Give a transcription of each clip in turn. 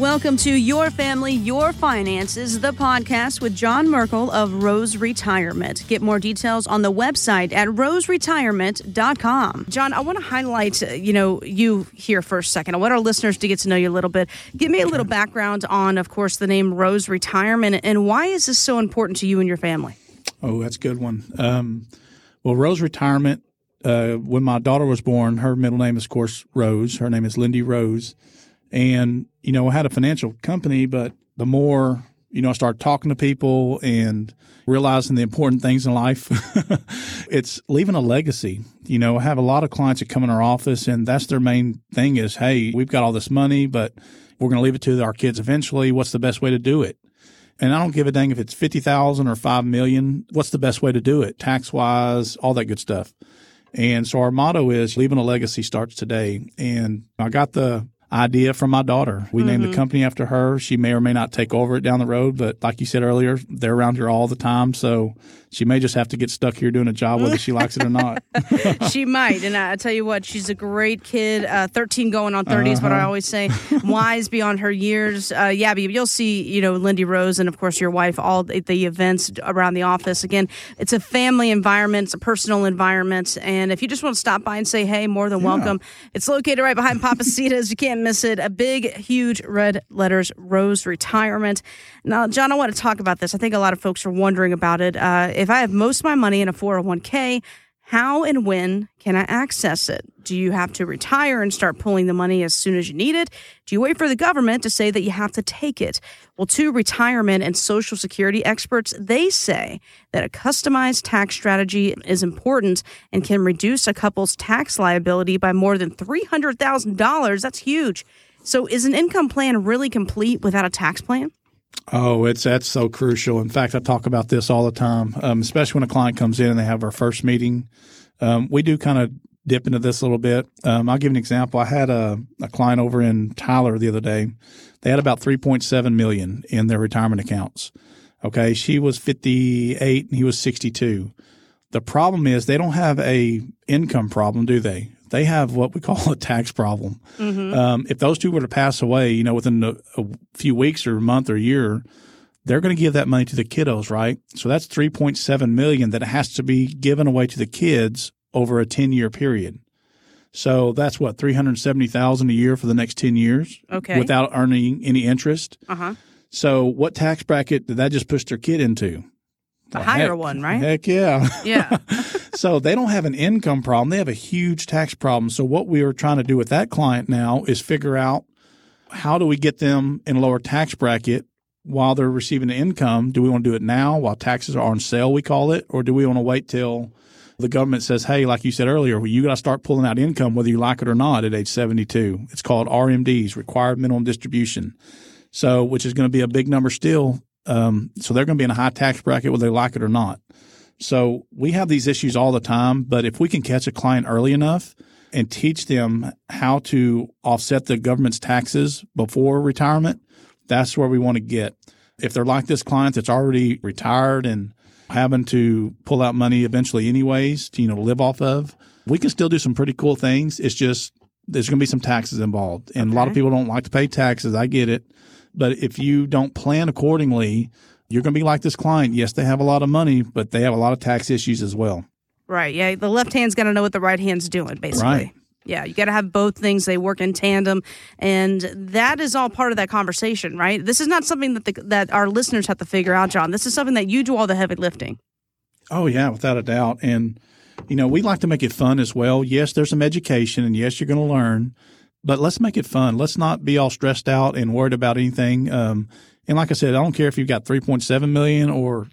Welcome to Your Family, Your Finances, the podcast with John Merkel of Rose Retirement. Get more details on the website at roseretirement.com. John, I want to highlight, you here for a second. I want our listeners to get to know you a little bit. Give me a little background on, of course, the name Rose Retirement, and why is this so important to you and your family? Oh, that's a good one. Well, Rose Retirement, when my daughter was born, her middle name is, of course, Rose. Her name is Lindy Rose. And, I had a financial company, but the more, I started talking to people and realizing the important things in life, it's leaving a legacy. I have a lot of clients that come in our office and that's their main thing is, hey, we've got all this money, but we're going to leave it to our kids eventually. What's the best way to do it? And I don't give a dang if it's $50,000 or $5 million. What's the best way to do it? Tax-wise, all that good stuff. And so our motto is leaving a legacy starts today. And I got the idea from my daughter. We named the company after her. She may or may not take over it down the road, but like you said earlier, they're around here all the time. So she may just have to get stuck here doing a job whether she likes it or not. She might. And I tell you what, she's a great kid. 13 going on 30 is what I always say. Wise beyond her years. But you'll see, Lindy Rose and, of course, your wife, all the events around the office. Again, it's a family environment. It's a personal environment. And if you just want to stop by and say, hey, more than welcome. It's located right behind Papacitas. You can't miss it. A big, huge red letters, Rose Retirement. Now, John, I want to talk about this. I think a lot of folks are wondering about it. If I have most of my money in a 401k, how and when can I access it? Do you have to retire and start pulling the money as soon as you need it? Do you wait for the government to say that you have to take it? Well, two retirement and Social Security experts, they say that a customized tax strategy is important and can reduce a couple's tax liability by more than $300,000. That's huge. So is an income plan really complete without a tax plan? Oh, that's so crucial. In fact, I talk about this all the time, especially when a client comes in and they have our first meeting. We do kind of dip into this a little bit. I'll give you an example. I had a client over in Tyler the other day. They had about $3.7 million in their retirement accounts. Okay, she was 58 and he was 62. The problem is they don't have a income problem, do they? They have what we call a tax problem. If those two were to pass away, within a few weeks or a month or a year, they're going to give that money to the kiddos, right? So that's $3.7 million that has to be given away to the kids over a 10-year period. So that's what, $370,000 a year for the next 10 years, without earning any interest. So what tax bracket did that just push their kid into? The higher one, right? Heck yeah. Yeah. So they don't have an income problem. They have a huge tax problem. So what we are trying to do with that client now is figure out how do we get them in a lower tax bracket while they're receiving the income. Do we want to do it now while taxes are on sale, we call it, or do we want to wait till the government says, hey, like you said earlier, well, you got to start pulling out income whether you like it or not at age 72. It's called RMDs, Required Minimum Distribution. So which is going to be a big number still. So they're going to be in a high tax bracket whether they like it or not. So we have these issues all the time, but if we can catch a client early enough and teach them how to offset the government's taxes before retirement, that's where we want to get. If they're like this client that's already retired and having to pull out money eventually anyways to, live off of, we can still do some pretty cool things. It's just there's going to be some taxes involved. And a lot of people don't like to pay taxes. I get it. But if you don't plan accordingly, you're going to be like this client. Yes, they have a lot of money, but they have a lot of tax issues as well. Right. Yeah. The left hand's got to know what the right hand's doing, basically. Right. Yeah. You got to have both things. They work in tandem. And that is all part of that conversation, right? This is not something that our listeners have to figure out, John. This is something that you do all the heavy lifting. Oh, yeah, without a doubt. And, we like to make it fun as well. Yes, there's some education, and yes, you're going to learn. But let's make it fun. Let's not be all stressed out and worried about anything. And like I said, I don't care if you've got $3.7 million or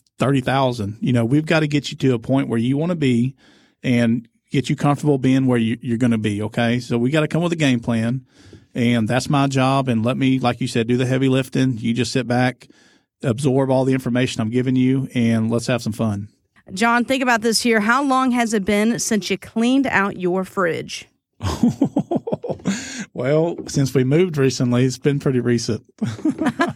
$30,000. We've got to get you to a point where you want to be and get you comfortable being where you're going to be, okay? So we got to come with a game plan, and that's my job. And let me, like you said, do the heavy lifting. You just sit back, absorb all the information I'm giving you, and let's have some fun. John, think about this here. How long has it been since you cleaned out your fridge? Well, since we moved recently, it's been pretty recent.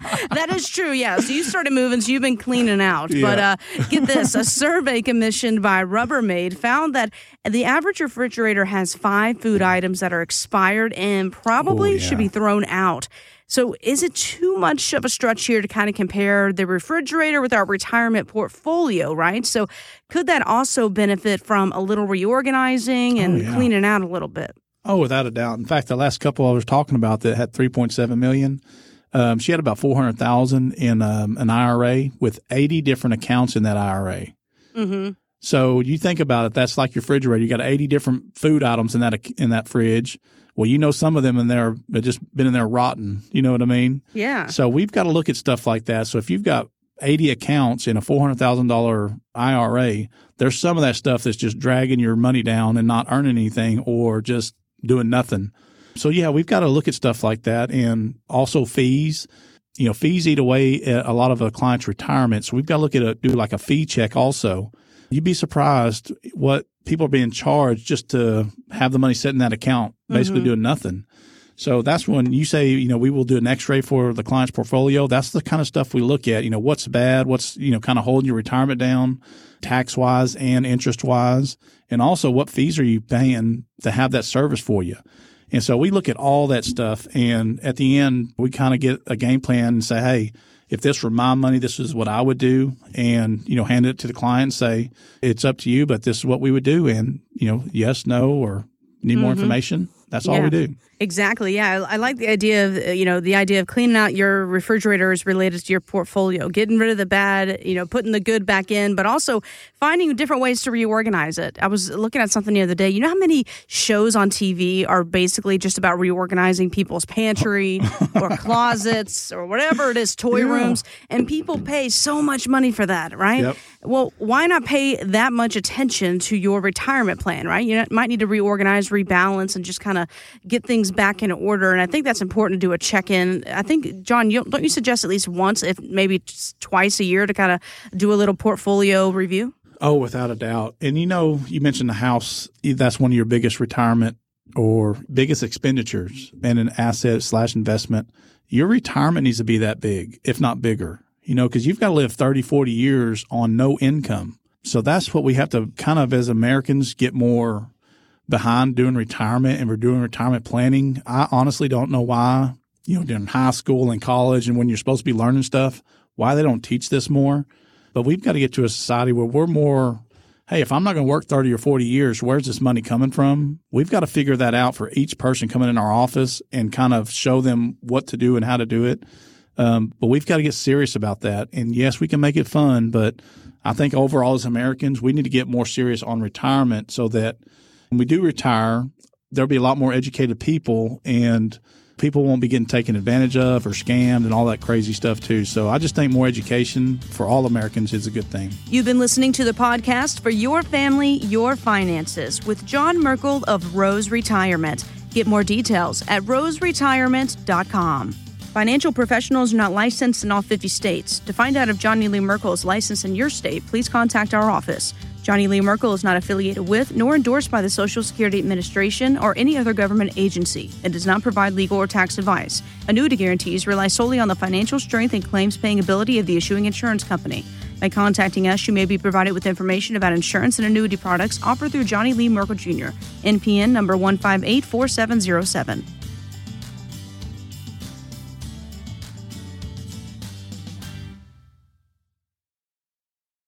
That is true, yeah. So you started moving, so you've been cleaning out. Yeah. But get this, a survey commissioned by Rubbermaid found that the average refrigerator has 5 food items that are expired and probably should be thrown out. So is it too much of a stretch here to kind of compare the refrigerator with our retirement portfolio, right? So could that also benefit from a little reorganizing and cleaning out a little bit? Oh, without a doubt. In fact, the last couple I was talking about that had $3.7 million, she had about $400,000 in an IRA with 80 different accounts in that IRA. Mm-hmm. So you think about it, that's like your refrigerator. You got 80 different food items in that fridge. Well, you know, some of them in there have just been in there rotten. You know what I mean? Yeah. So we've got to look at stuff like that. So if you've got 80 accounts in a $400,000 IRA, there's some of that stuff that's just dragging your money down and not earning anything or just doing nothing. So, yeah, we've got to look at stuff like that, and also fees. You know, fees eat away at a lot of a client's retirement. So we've got to look at do like a fee check also. You'd be surprised what people are being charged just to have the money sit in that account, basically doing nothing. So that's when you say, you know, we will do an x-ray for the client's portfolio. That's the kind of stuff we look at. You know, what's bad, what's, you know, kind of holding your retirement down tax-wise and interest-wise, and also what fees are you paying to have that service for you. And so we look at all that stuff, and at the end, we kind of get a game plan and say, hey, if this were my money, this is what I would do, and, you know, hand it to the client and say, it's up to you, but this is what we would do. And, you know, yes, no, or need more information. That's all we do. Exactly. Yeah. I like the idea of, the idea of cleaning out your refrigerator is related to your portfolio, getting rid of the bad, putting the good back in, but also finding different ways to reorganize it. I was looking at something the other day. You know how many shows on TV are basically just about reorganizing people's pantry or closets or whatever it is, toy rooms, and people pay so much money for that, right? Yep. Well, why not pay that much attention to your retirement plan, right? You might need to reorganize, rebalance, and just kind of get things back in order. And I think that's important to do a check-in. I think, John, don't you suggest at least once, if maybe twice a year, to kind of do a little portfolio review? Oh, without a doubt. And, you mentioned the house. That's one of your biggest retirement or biggest expenditures and an asset/investment. Your retirement needs to be that big, if not bigger, because you've got to live 30, 40 years on no income. So that's what we have to kind of, as Americans, get more behind doing retirement, and we're doing retirement planning. I honestly don't know why, during high school and college and when you're supposed to be learning stuff, why they don't teach this more. But we've got to get to a society where we're more, hey, if I'm not going to work 30 or 40 years, where's this money coming from? We've got to figure that out for each person coming in our office and kind of show them what to do and how to do it. But we've got to get serious about that. And yes, we can make it fun, but I think overall as Americans, we need to get more serious on retirement so that when we do retire, there'll be a lot more educated people, and people won't be getting taken advantage of or scammed and all that crazy stuff too. So I just think more education for all Americans is a good thing. You've been listening to the podcast For Your Family, Your Finances with John Merkel of Rose Retirement. Get more details at roseretirement.com. Financial professionals are not licensed in all 50 states. To find out if Johnny Lee Merkel is licensed in your state, please contact our office. Johnny Lee Merkel is not affiliated with nor endorsed by the Social Security Administration or any other government agency. It does not provide legal or tax advice. Annuity guarantees rely solely on the financial strength and claims-paying ability of the issuing insurance company. By contacting us, you may be provided with information about insurance and annuity products offered through Johnny Lee Merkel Jr., NPN number 1584707.